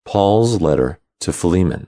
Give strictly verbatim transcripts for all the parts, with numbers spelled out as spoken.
Paul's letter to Philemon.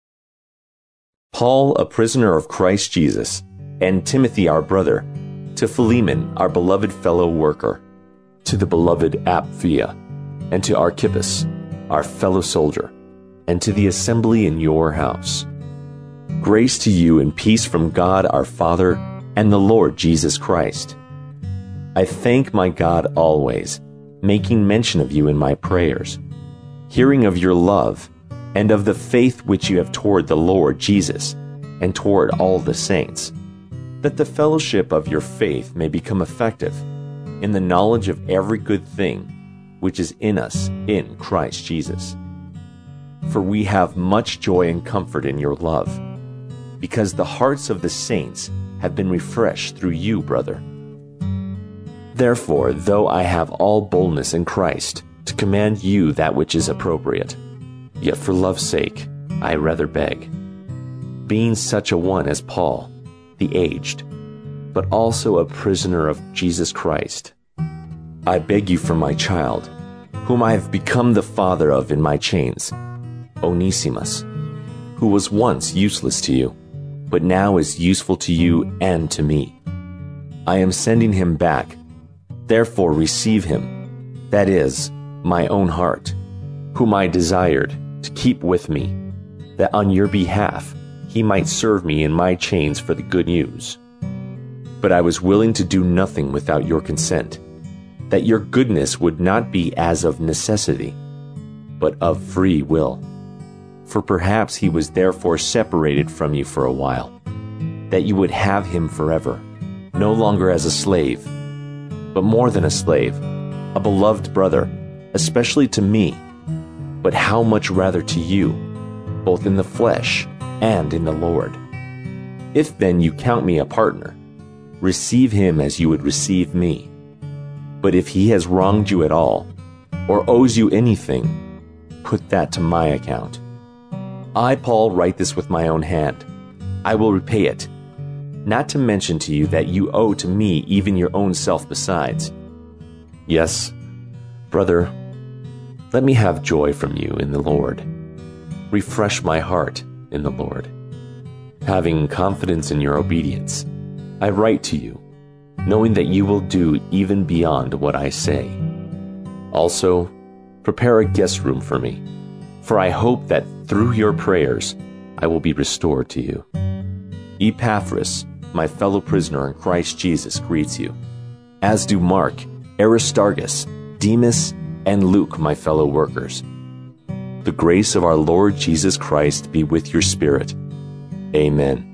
Paul, a prisoner of Christ Jesus, and Timothy our brother, to Philemon, our beloved fellow worker, to the beloved Apphia, and to Archippus, our fellow soldier, and to the assembly in your house. Grace to you and peace from God our Father and the Lord Jesus Christ. I thank my God always, making mention of you in my prayers, hearing of your love, and of the faith which you have toward the Lord Jesus, and toward all the saints, that the fellowship of your faith may become effective, in the knowledge of every good thing which is in us in Christ Jesus. For we have much joy and comfort in your love, because the hearts of the saints have been refreshed through you, brother. Therefore, though I have all boldness in Christ to command you that which is appropriate, yet for love's sake I rather beg, being such a one as Paul, the aged, but also a prisoner of Jesus Christ, I beg you for my child, whom I have become the father of in my chains, Onesimus, who was once useless to you, but now is useful to you and to me. I am sending him back. Therefore receive him, that is, my own heart, whom I desired to keep with me, that on your behalf he might serve me in my chains for the good news. But I was willing to do nothing without your consent, that your goodness would not be as of necessity, but of free will. For perhaps he was therefore separated from you for a while, that you would have him forever, no longer as a slave, but more than a slave, a beloved brother, especially to me, but how much rather to you, both in the flesh and in the Lord. If then you count me a partner, receive him as you would receive me. But if he has wronged you at all, or owes you anything, put that to my account. I, Paul, write this with my own hand. I will repay it, not to mention to you that you owe to me even your own self besides. Yes, brother, let me have joy from you in the Lord. Refresh my heart in the Lord. Having confidence in your obedience, I write to you, knowing that you will do even beyond what I say. Also, prepare a guest room for me, for I hope that through your prayers I will be restored to you. Epaphras, my fellow prisoner in Christ Jesus, greets you, as do Mark, Aristarchus, Demas, and Luke, my fellow workers. The grace of our Lord Jesus Christ be with your spirit. Amen.